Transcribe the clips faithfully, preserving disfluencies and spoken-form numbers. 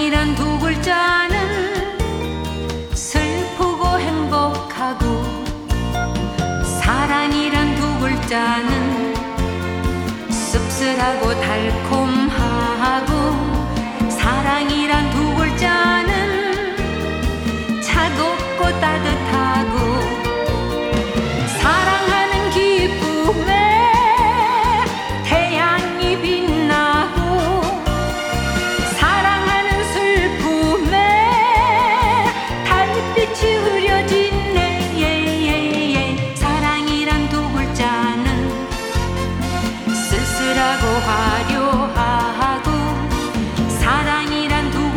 사랑이란 두 글자는 슬프고 행복하고, 사랑이란 두 글자는 씁쓸하고 달콤하고, 사랑이란 두 글자는 차갑고 따뜻하고, 사랑하는 기쁨에 태양이 빛나고, 사랑하는 슬픔에 달빛이 흐려지네. 사랑이란 두 글자는 쓸쓸하고 화려하고, 사랑이란 두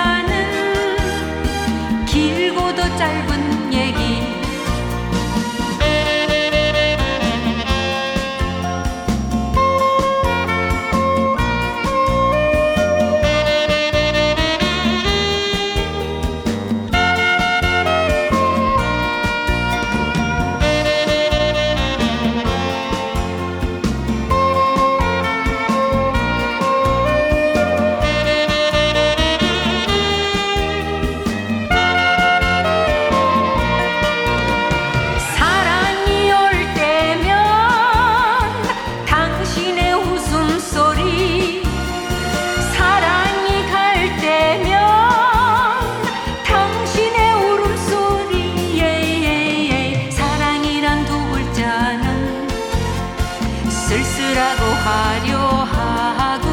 글자는 길고도 짧은 얘기. 쓸쓸하고 화려하고